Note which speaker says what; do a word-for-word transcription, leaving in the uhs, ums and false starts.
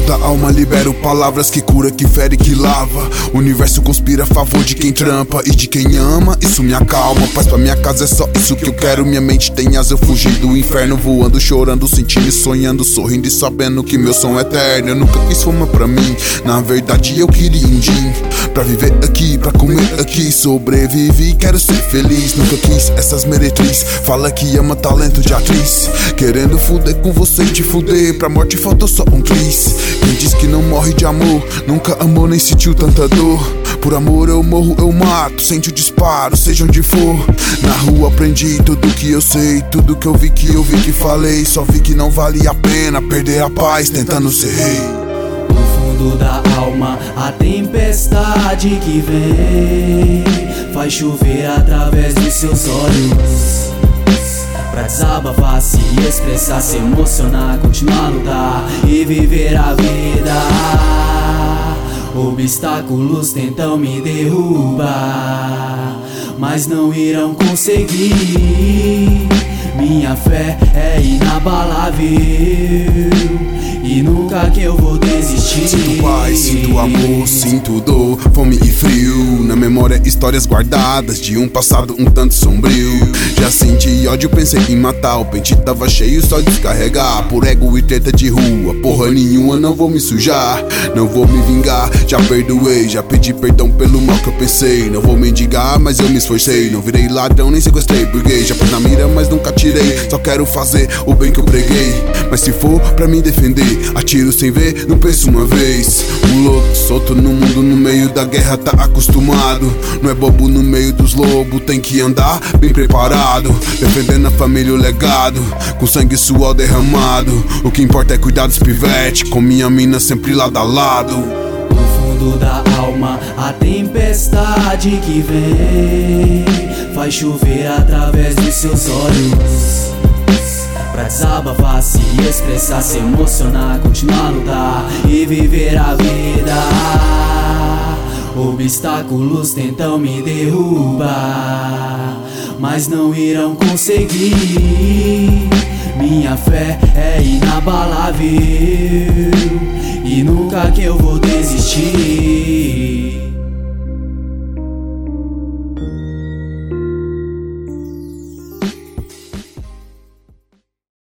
Speaker 1: da alma libero palavras que cura, que fere, que lava. O universo conspira a favor de quem trampa e de quem ama. Isso me acalma, paz pra minha casa é só isso que eu quero. Minha mente tem asa, eu fugi do inferno, voando, chorando, sentindo e sonhando, sorrindo e sabendo que meu som é eterno. Eu nunca quis fama pra mim, na verdade eu queria um gin pra viver aqui, pra comer aqui. Sobrevivi, quero ser feliz. Nunca quis essas meretriz, fala que ama talento de atriz, querendo fuder com você e te fuder. Pra morte faltou só um tris. Quem diz que não morre de amor, nunca amou nem sentiu tanta dor. Por amor eu morro, eu mato, sente o disparo, seja onde for. Na rua aprendi tudo que eu sei, tudo que eu vi, que eu vi, que falei. Só vi que não vale a pena perder a paz tentando ser rei.
Speaker 2: No fundo da alma, a tempestade que vem faz chover através dos seus olhos. Pra desabafar, se expressar, se emocionar, continuar a lutar e viver a vida. Obstáculos tentam me derrubar, mas não irão conseguir. Minha fé é inabalável e nunca que eu vou desistir.
Speaker 1: Sinto paz, sinto amor, sinto dor, fome e frio. Na memória histórias guardadas de um passado um tanto sombrio. Já senti ódio, pensei em matar, o pente tava cheio, só descarregar. Por ego e treta de rua, porra nenhuma, não vou me sujar, não vou me vingar. Já perdoei, já pedi perdão pelo mal que eu pensei. Não vou mendigar, mas eu me esforcei. Não virei ladrão, nem sequestrei, burguei. Já pus na mira, mas nunca tirei. Só quero fazer o bem que eu preguei, mas se for pra me defender, atiro sem ver, não penso uma vez. Um louco solto no mundo, no meio da guerra tá acostumado. Não é bobo no meio dos lobos, tem que andar bem preparado, defendendo a família, o legado, com sangue e suor derramado. O que importa é cuidar dos pivete, com minha mina sempre lado a lado.
Speaker 2: No fundo da alma, a tempestade que vem faz chover através dos seus olhos. Pra desabafar, se expressar, se emocionar, continuar a lutar e viver a vida. Obstáculos tentam me derrubar, mas não irão conseguir. Minha fé é inabalável e nunca que eu vou desistir.